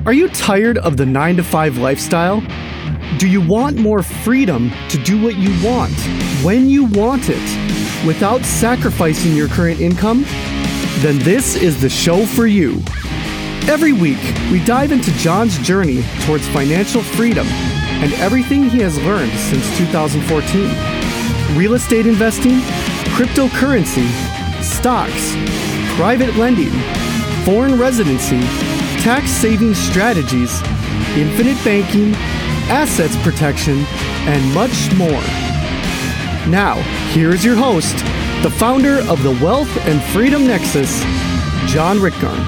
Are you tired of the 9-to-5 lifestyle? Do you want more freedom to do what you want, when you want it, without sacrificing your current income? Then this is the show for you. Every week, we dive into John's journey towards financial freedom and everything he has learned since 2014. Real estate investing, cryptocurrency, stocks, private lending, foreign residency, tax saving strategies, infinite banking, assets protection, and much more. Now, here's your host, the founder of the Wealth and Freedom Nexus, John Rickgarn.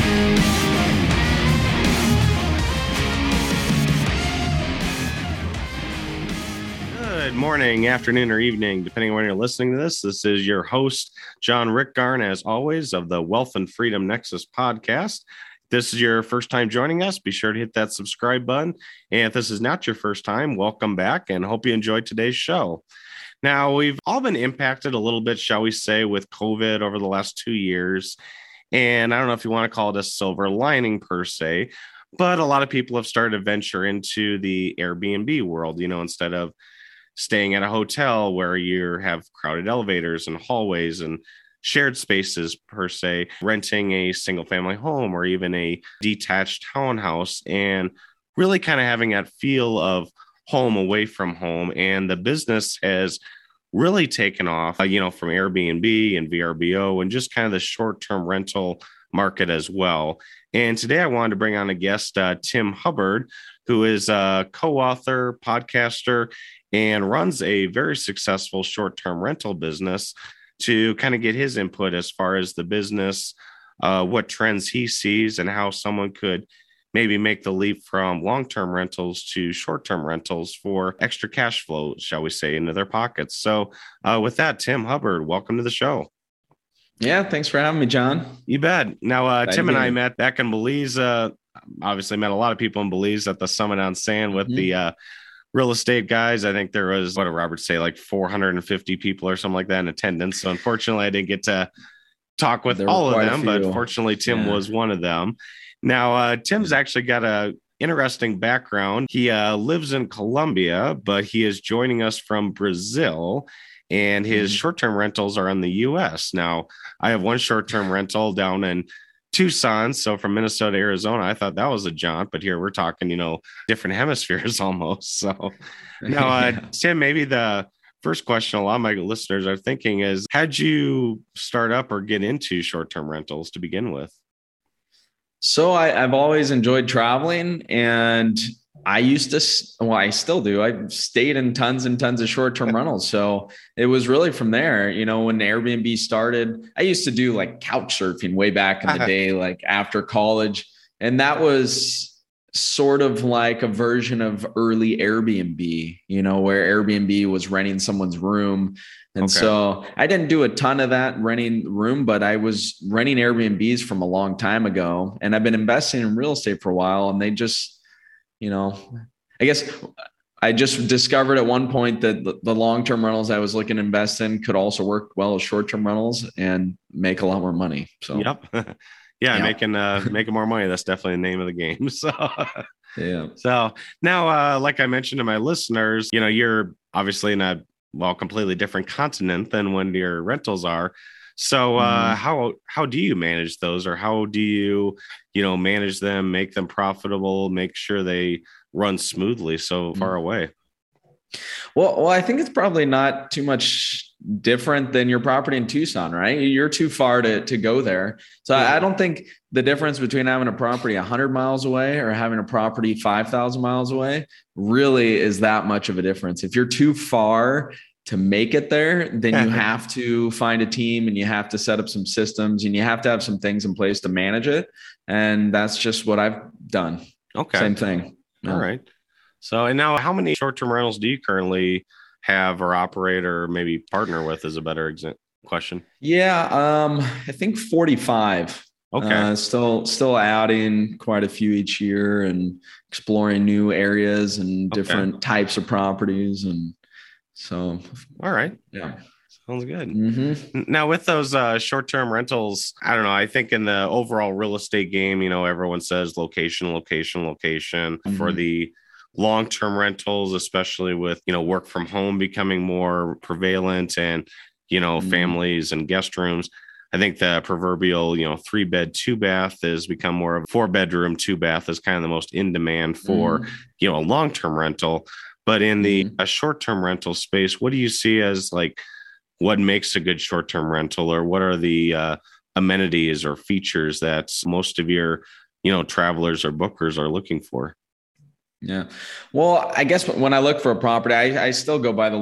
Good morning, afternoon, or evening, depending on when you're listening to this. This is your host, John Rickgarn, as always, of the Wealth and Freedom Nexus podcast. If this is your first time joining us, be sure to hit that subscribe button. And if this is not your first time, welcome back and hope you enjoyed today's show. Now, we've all been impacted a little bit, shall we say, with COVID over the last 2 years. And I don't know if you want to call it a silver lining per se, but a lot of people have started to venture into the Airbnb world, instead of staying at a hotel where you have crowded elevators and hallways and shared spaces per se, renting a single family home or even a detached townhouse and really kind of having that feel of home away from home. And the business has really taken off, from Airbnb and VRBO and just kind of the short-term rental market as well. And today I wanted to bring on a guest, Tim Hubbard, who is a co-author, podcaster, and runs a very successful short-term rental business to kind of get his input as far as the business, what trends he sees, and how someone could maybe make the leap from long-term rentals to short-term rentals for extra cash flow, shall we say, into their pockets. So with that, Tim Hubbard, welcome to the show. Yeah, thanks for having me, John. You bet. Now, Tim and I met back in Belize. Obviously met a lot of people in Belize at the Summit on Sand with the real estate guys. I think there was, what did Robert say, like 450 people or something like that in attendance. So unfortunately, I didn't get to talk with all of them, but fortunately, Tim was one of them. Now, Tim's actually got a interesting background. He lives in Colombia, but he is joining us from Brazil, and his short-term rentals are in the U.S. Now, I have one short-term rental down in Tucson, so from Minnesota, Arizona. I thought that was a jaunt, but here we're talking, different hemispheres almost. So now, Tim, maybe the first question a lot of my listeners are thinking is, how'd you start up or get into short-term rentals to begin with? So I've always enjoyed traveling, and I used to, I still do. I stayed in tons and tons of short-term rentals. So it was really from there, when Airbnb started, I used to do like couch surfing way back in the day, like after college. And that was sort of like a version of early Airbnb, where Airbnb was renting someone's room. And so I didn't do a ton of that renting the room, but I was renting Airbnbs from a long time ago. And I've been investing in real estate for a while, and they just, I guess I just discovered at one point that the long-term rentals I was looking to invest in could also work well as short-term rentals and make a lot more money. So, making more money. That's definitely the name of the game. So, yeah. So now, like I mentioned to my listeners, you're obviously in a completely different continent than when your rentals are. So how do you manage those, or how do you, manage them, make them profitable, make sure they run smoothly so far away? Well, I think it's probably not too much different than your property in Tucson, right? You're too far to go there. So I don't think the difference between having a property 100 miles away or having a property 5,000 miles away really is that much of a difference. If you're too far to make it there, then you have to find a team, and you have to set up some systems, and you have to have some things in place to manage it. And that's just what I've done. Okay. Same thing. All right. So, and now how many short-term rentals do you currently have or operate or maybe partner with is a better question? Yeah. I think 45. Okay. Still adding quite a few each year and exploring new areas and different types of properties. And so, all right. Yeah. Sounds good. Mm-hmm. Now, with those short-term rentals, I don't know. I think in the overall real estate game, everyone says location, location, location. For Mm-hmm. the long-term rentals, especially with, work from home becoming more prevalent and, Mm-hmm. families and guest rooms. I think the proverbial, 3-bed, 2-bath has become more of a 4-bedroom, 2-bath is kind of the most in demand for, Mm-hmm. a long-term rental. But in the Mm-hmm. a short-term rental space, what do you see as like what makes a good short-term rental, or what are the amenities or features that most of your, travelers or bookers are looking for? Yeah. Well, I guess when I look for a property, I still go by the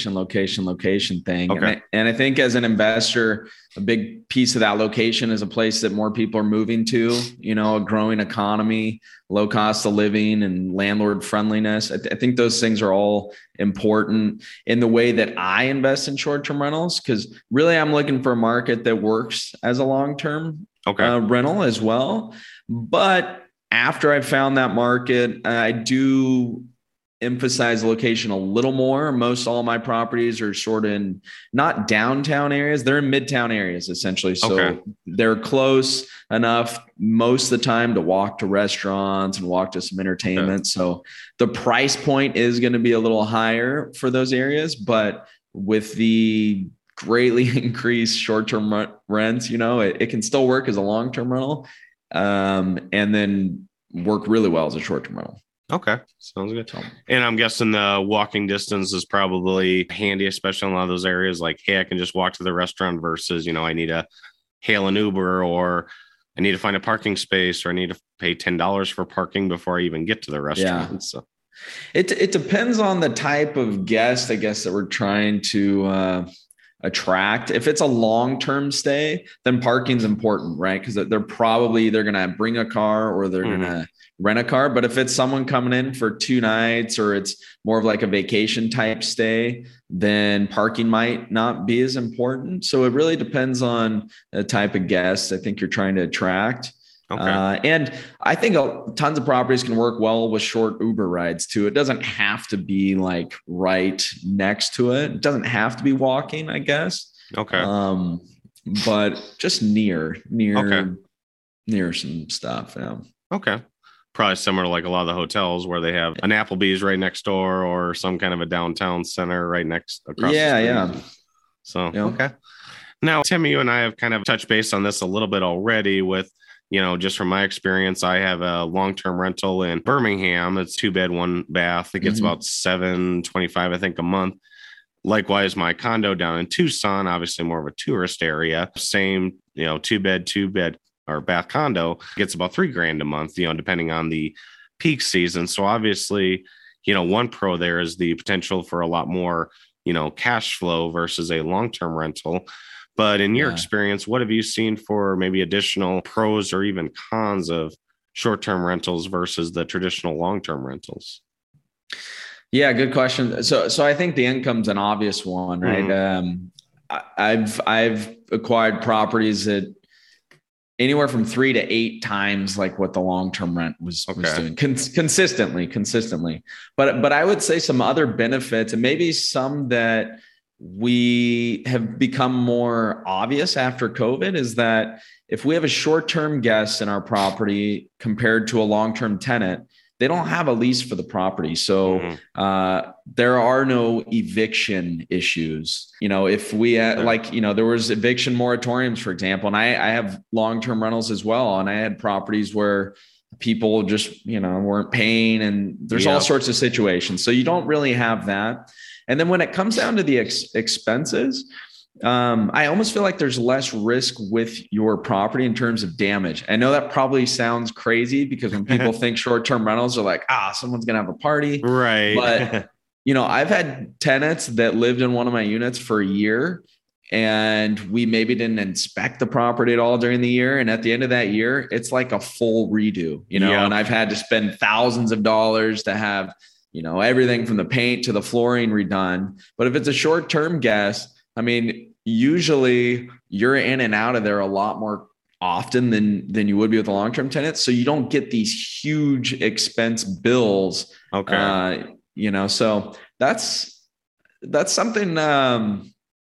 location thing. Okay. And I think as an investor, a big piece of that location is a place that more people are moving to, a growing economy, low cost of living, and landlord friendliness. I think those things are all important in the way that I invest in short-term rentals, because really I'm looking for a market that works as a long-term Okay. rental as well. But after I found that market, I do emphasize location a little more. Most all my properties are sort of in not downtown areas. They're in midtown areas, essentially. So Okay. they're close enough most of the time to walk to restaurants and walk to some entertainment. So the price point is going to be a little higher for those areas, but with the greatly increased short-term rents, it can still work as a long-term rental, and then work really well as a short-term rental. Okay. Sounds good. And I'm guessing the walking distance is probably handy, especially in a lot of those areas. Like, hey, I can just walk to the restaurant versus, I need to hail an Uber, or I need to find a parking space, or I need to pay $10 for parking before I even get to the restaurant. Yeah. So It depends on the type of guest, I guess, that we're trying to attract. If it's a long-term stay, then parking's important, right? Because they're going to bring a car, or they're going to rent a car. But if it's someone coming in for 2 nights, or it's more of like a vacation type stay, then parking might not be as important. So it really depends on the type of guest I think you're trying to attract. okay. And I think tons of properties can work well with short Uber rides too. It doesn't have to be like right next to it. It doesn't have to be walking, I guess. Okay. But just near Okay. some stuff. Yeah. Okay. Probably similar to like a lot of the hotels where they have an Applebee's right next door, or some kind of a downtown center right next across the street. Yeah. So, Yeah. okay. Now, Tim, you and I have kind of touched base on this a little bit already with, just from my experience, I have a long-term rental in Birmingham. It's 2-bed, 1-bath. It gets about $725, I think, a month. Likewise, my condo down in Tucson, obviously more of a tourist area, same, 2-bed or bath condo, gets about $3,000 a month, depending on the peak season. So obviously, one pro there is the potential for a lot more, cash flow versus a long-term rental. But in your experience, what have you seen for maybe additional pros or even cons of short-term rentals versus the traditional long-term rentals? Yeah, good question. So I think the income's an obvious one, right? I've acquired properties that anywhere from 3 to 8 times like what the long-term rent was doing consistently. But I would say some other benefits, and maybe some that we have become more obvious after COVID, is that if we have a short-term guest in our property compared to a long-term tenant, they don't have a lease for the property. So there are no eviction issues. If we there was eviction moratoriums, for example, and I have long-term rentals as well. And I had properties where people just, weren't paying, and there's all sorts of situations. So you don't really have that. And then when it comes down to the expenses, I almost feel like there's less risk with your property in terms of damage. I know that probably sounds crazy, because when people think short-term rentals are like, someone's going to have a party. Right. But, I've had tenants that lived in one of my units for a year, and we maybe didn't inspect the property at all during the year. And at the end of that year, it's like a full redo, and I've had to spend thousands of dollars to have, everything from the paint to the flooring redone. But if it's a short-term guest, I mean, usually you're in and out of there a lot more often than you would be with a long-term tenant. So you don't get these huge expense bills. Okay. So that's something,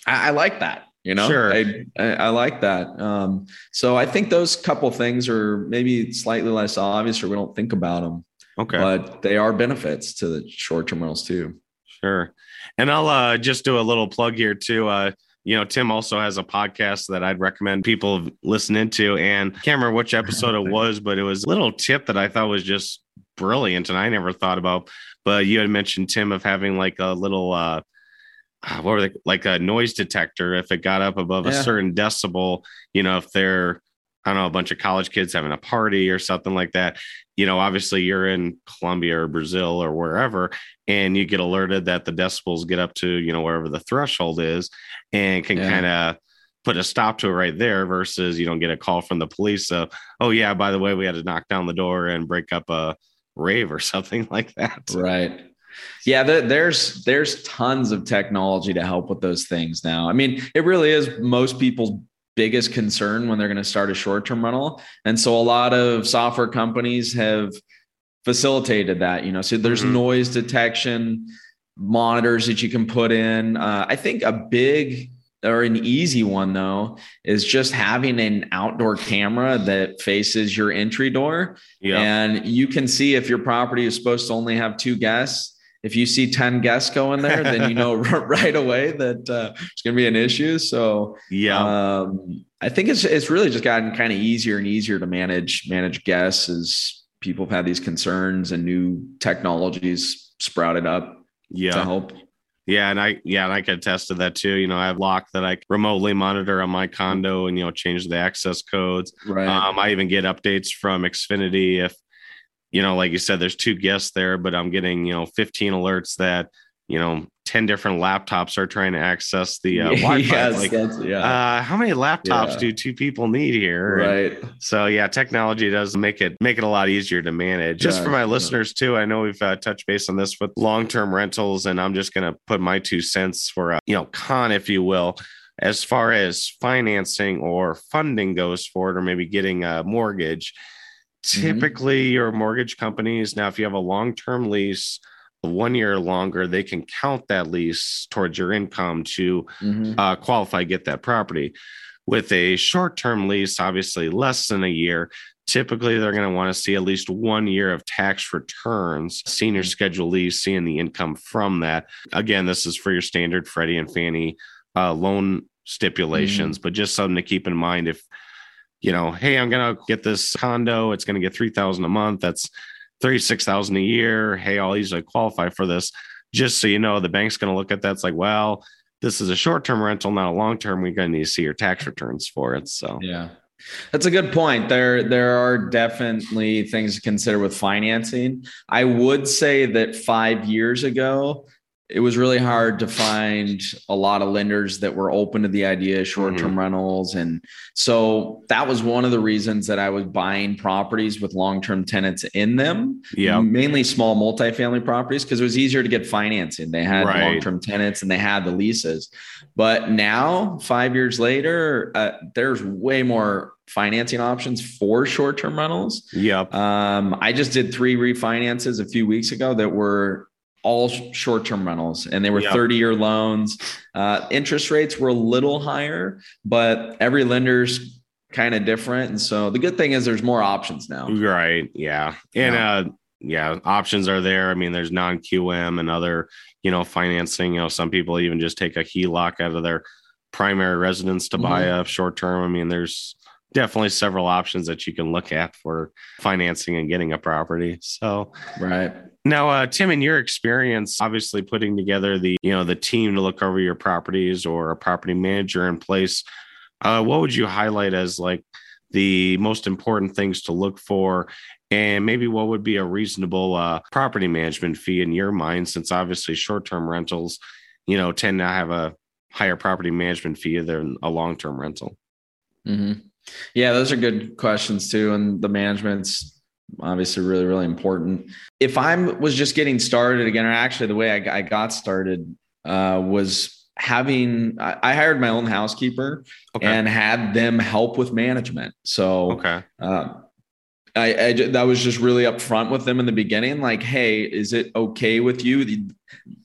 I like that. Sure. I like that. So I think those couple things are maybe slightly less obvious, or we don't think about them. Okay. But they are benefits to the short-term rentals too. Sure. And I'll just do a little plug here too. Tim also has a podcast that I'd recommend people listen into, and I can't remember which episode it was, but it was a little tip that I thought was just brilliant and I never thought about. But you had mentioned, Tim, of having like a little what were they, like a noise detector if it got up above a certain decibel, if they're, I don't know, a bunch of college kids having a party or something like that. Obviously you're in Colombia or Brazil or wherever, and you get alerted that the decibels get up to, wherever the threshold is, and can kind of put a stop to it right there versus you don't get a call from the police. So, oh yeah, by the way, we had to knock down the door and break up a rave or something like that. Right. Yeah. There's tons of technology to help with those things now. I mean, it really is most people's biggest concern when they're going to start a short-term rental. And so a lot of software companies have facilitated that, so there's noise detection monitors that you can put in. I think a big or an easy one though, is just having an outdoor camera that faces your entry door. Yeah. And you can see if your property is supposed to only have 2 guests. If you see 10 guests go in there, then you know right away that it's going to be an issue. So yeah, I think it's really just gotten kind of easier and easier to manage guests as people have had these concerns and new technologies sprouted up to help. Yeah. And I can attest to that too. I have lock that I remotely monitor on my condo and, change the access codes. Right. I even get updates from Xfinity if, like you said, there's 2 guests there, but I'm getting, 15 alerts that, 10 different laptops are trying to access the Wi-Fi. Yes, how many laptops do 2 people need here? Right. And so technology does make it a lot easier to manage. Just for my listeners too, I know we've touched base on this with long-term rentals, and I'm just going to put my 2 cents for con, if you will, as far as financing or funding goes for it, or maybe getting a mortgage. Typically, your mortgage companies, now, if you have a long-term lease, 1 year or longer, they can count that lease towards your income to qualify, get that property. With a short-term lease, obviously less than a year, typically they're going to want to see at least 1 year of tax returns, senior schedule lease, seeing the income from that. Again, this is for your standard Freddie and Fannie loan stipulations, but just something to keep in mind if, hey, I'm going to get this condo, it's going to get $3,000 a month. That's $36,000 a year. Hey, I'll easily qualify for this. Just so you know, the bank's going to look at that. It's like, well, this is a short-term rental, not a long-term. We're going to need to see your tax returns for it. So, yeah, that's a good point. There are definitely things to consider with financing. I would say that 5 years ago, it was really hard to find a lot of lenders that were open to the idea of short-term rentals. And so that was one of the reasons that I was buying properties with long-term tenants in them, mainly small multifamily properties, because it was easier to get financing. They had long-term tenants and they had the leases. But now, 5 years later, there's way more financing options for short-term rentals. I just did 3 refinances a few weeks ago that were all short-term rentals, and they were 30-year loans. Interest rates were a little higher, but every lender's kind of different. And so the good thing is there's more options now. Right. Yeah. And options are there. I mean, there's non-QM and other, financing. Some people even just take a HELOC out of their primary residence to buy a short-term. I mean, there's definitely several options that you can look at for financing and getting a property. So, right. Now, Tim, in your experience, obviously putting together the team to look over your properties or a property manager in place, what would you highlight as like the most important things to look for? And maybe what would be a reasonable property management fee in your mind, since obviously short-term rentals, tend to have a higher property management fee than a long-term rental? Yeah, those are good questions too. And the management's obviously really, really important. If I was just getting started again, or actually the way I got started was having, I hired my own housekeeper and had them help with management. So I was just really upfront with them in the beginning, like, hey, is it okay with you?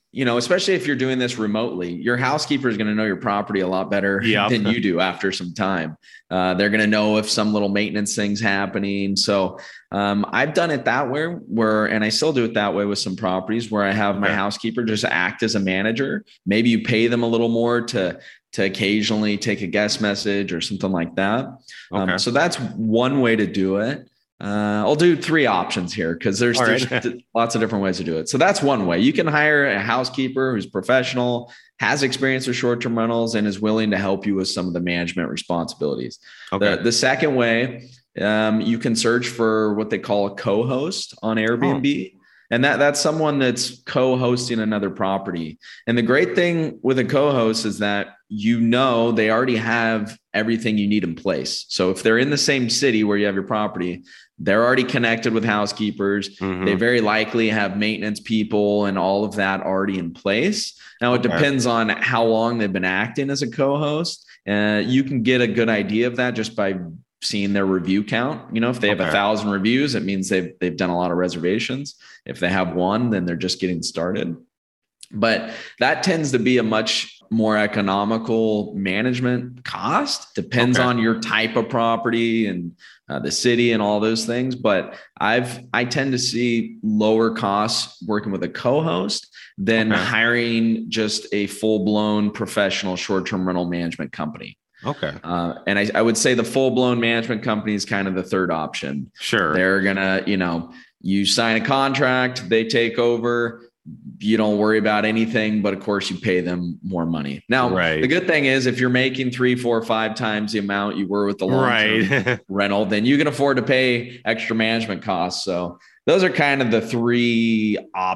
especially if you're doing this remotely, your housekeeper is going to know your property a lot better than you do after some time. They're going to know if some little maintenance thing's happening. So I've done it that way and I still do it that way with some properties where I have my housekeeper just act as a manager. Maybe you pay them a little more to occasionally take a guest message or something like that. So that's one way to do it. I'll do 3 options here because there's lots of different ways to do it. So that's one way. You can hire a housekeeper who's professional, has experience with short-term rentals, and is willing to help you with some of the management responsibilities. The second way, you can search for what they call a co-host on Airbnb. And that's someone that's co-hosting another property. And the great thing with a co-host is that they already have everything you need in place. So if they're in the same city where you have your property, they're already connected with housekeepers. They very likely have maintenance people and all of that already in place. Now, it depends on how long they've been acting as a co-host. You can get a good idea of that just by seeing their review count. If they have 1,000 reviews, it means they've done a lot of reservations. If they have 1, then they're just getting started. But that tends to be a much more economical management cost. Depends on your type of property and the city and all those things. But I tend to see lower costs working with a co-host than hiring just a full-blown professional short-term rental management company. And I would say the full-blown management company is kind of the third option. Sure. They're gonna, you sign a contract, they take over, you don't worry about anything, but of course you pay them more money. Now, the good thing is if you're making 3, 4, 5 times the amount you were with the long-term rental, then you can afford to pay extra management costs. So those are kind of the 3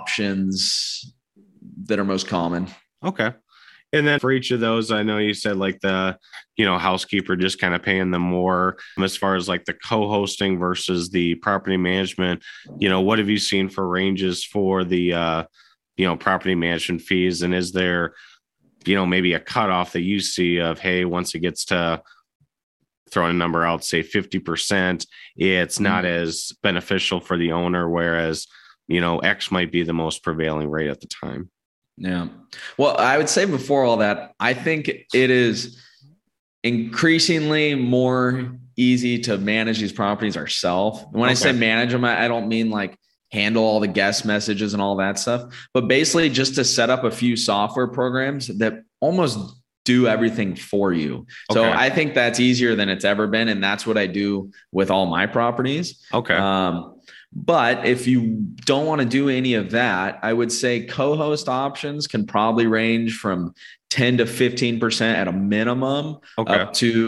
options that are most common. And then for each of those, I know you said like the, housekeeper just kind of paying them more as far as like the co-hosting versus the property management. What have you seen for ranges for the, property management fees? And is there, maybe a cutoff that you see of, hey, once it gets to throwing a number out, say 50%, it's not as beneficial for the owner, whereas, X might be the most prevailing rate at the time. Yeah. Well, I would say before all that, I think it is increasingly more easy to manage these properties ourselves. When I say manage them, I don't mean like handle all the guest messages and all that stuff, but basically just to set up a few software programs that almost do everything for you. So I think that's easier than it's ever been. And that's what I do with all my properties. But if you don't want to do any of that, I would say co-host options can probably range from 10 to 15% at a minimum up to,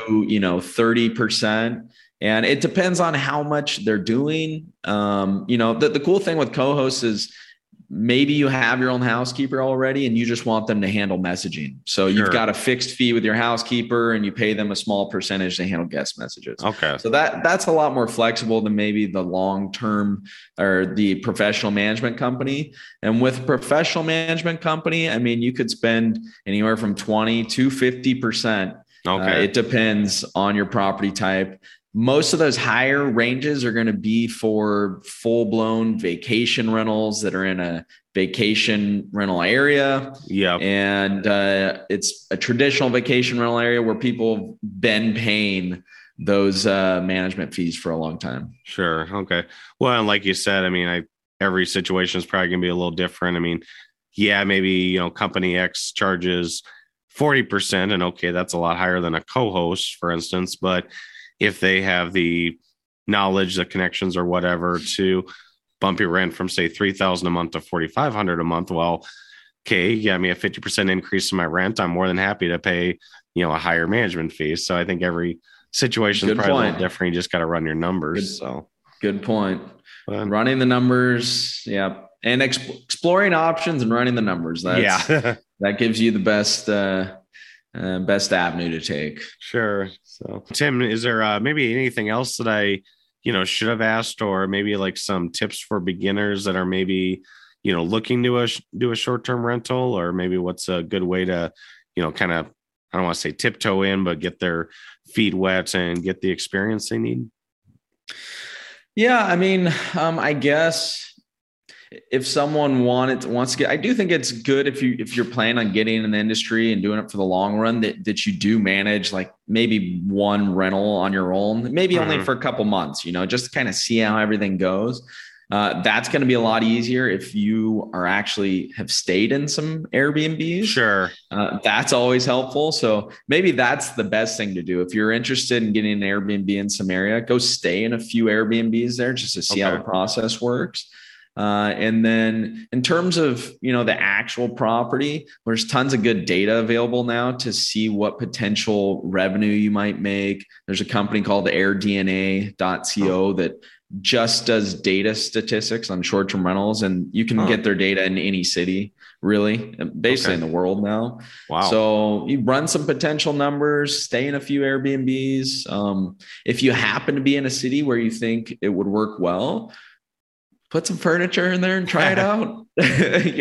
30%. And it depends on how much they're doing. The cool thing with co-hosts is maybe you have your own housekeeper already and you just want them to handle messaging. So you've got a fixed fee with your housekeeper and you pay them a small percentage to handle guest messages. So that's a lot more flexible than maybe the long-term or the professional management company. And with professional management company, I mean, you could spend anywhere from 20 to 50%. It depends on your property type. Most of those higher ranges are going to be for full-blown vacation rentals that are in a vacation rental area. And it's a traditional vacation rental area where people have been paying those management fees for a long time. Well, and like you said, I mean, every situation is probably going to be a little different. I mean, maybe, company X charges 40% and that's a lot higher than a co-host, for instance, but if they have the knowledge, the connections or whatever to bump your rent from say $3,000 a month to $4,500 a month, well, give me a 50% increase in my rent. I'm more than happy to pay, a higher management fee. So I think every situation is probably a little different. You just got to run your numbers. Good point. Running the numbers. And exploring options and running the numbers. That gives you the best avenue to take. So Tim, is there maybe anything else that I, should have asked, or maybe like some tips for beginners that are maybe, looking to do a short-term rental, or maybe what's a good way to, kind of, I don't want to say tiptoe in, but get their feet wet and get the experience they need? I mean, I guess if someone wants to get, I do think it's good if you're planning on getting in the industry and doing it for the long run, that you do manage like maybe one rental on your own, maybe only for a couple months, just to kind of see how everything goes. That's going to be a lot easier if you have stayed in some Airbnbs. Sure. That's always helpful. So maybe that's the best thing to do. If you're interested in getting an Airbnb in some area, go stay in a few Airbnbs there just to see how the process works. And then in terms of, the actual property, there's tons of good data available now to see what potential revenue you might make. There's a company called airdna.co that just does data statistics on short-term rentals, and you can get their data in any city, really, basically in the world now. Wow. So you run some potential numbers, stay in a few Airbnbs. If you happen to be in a city where you think it would work well, put some furniture in there and try it out. If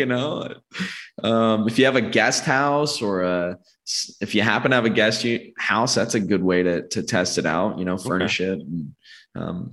you have a guest house or if you happen to have a guest house, that's a good way to test it out, furnish it. And,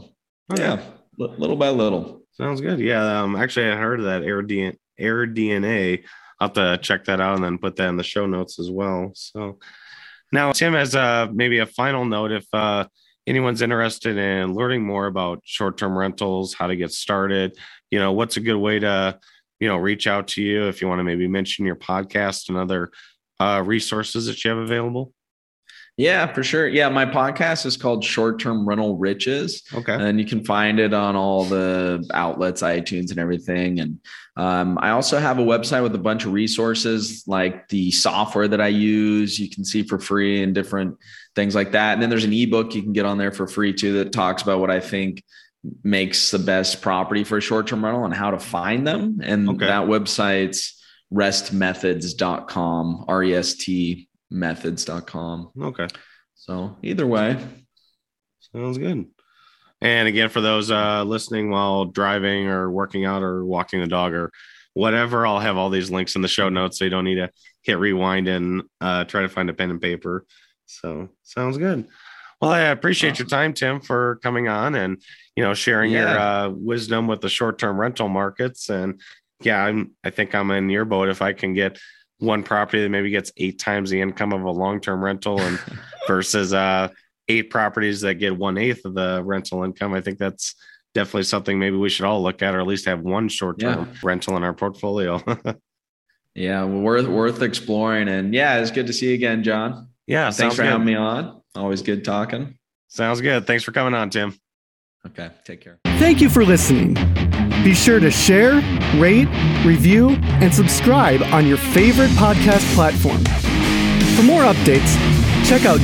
little by little. Sounds good. Yeah. Actually, I heard of that AirDNA. I'll have to check that out and then put that in the show notes as well. So now, Tim, as maybe a final note, if anyone's interested in learning more about short-term rentals, how to get started, what's a good way to, reach out to you if you want to maybe mention your podcast and other resources that you have available? Yeah, for sure. Yeah, my podcast is called Short-Term Rental Riches. Okay. And you can find it on all the outlets, iTunes and everything. And I also have a website with a bunch of resources like the software that I use, you can see for free and different things like that. And then there's an ebook you can get on there for free too that talks about what I think makes the best property for a short-term rental and how to find them. And that website's restmethods.com, REST methods.com. Okay. So either way. Sounds good. And again, for those listening while driving or working out or walking the dog or whatever, I'll have all these links in the show notes so you don't need to hit rewind and try to find a pen and paper. So sounds good. Well, I appreciate your time, Tim, for coming on and, sharing your wisdom with the short-term rental markets. And I think I'm in your boat. If I can get one property that maybe gets 8 times the income of a long-term rental and versus 8 properties that get 1/8 of the rental income, I think that's definitely something maybe we should all look at, or at least have one short-term rental in our portfolio. Yeah. Well, worth exploring. And it's good to see you again, John. Yeah. Thanks for having me on. Always good talking. Sounds good. Thanks for coming on, Tim. Okay. Take care. Thank you for listening. Be sure to share, rate, review, and subscribe on your favorite podcast platform. For more updates, check out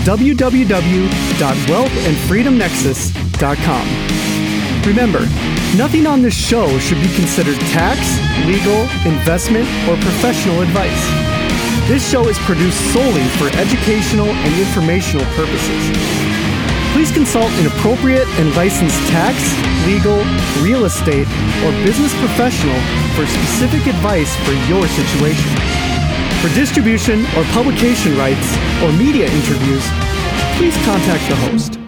www.wealthandfreedomnexus.com. Remember, nothing on this show should be considered tax, legal, investment, or professional advice. This show is produced solely for educational and informational purposes. Please consult an appropriate and licensed tax, legal, real estate, or business professional for specific advice for your situation. For distribution or publication rights or media interviews, please contact the host.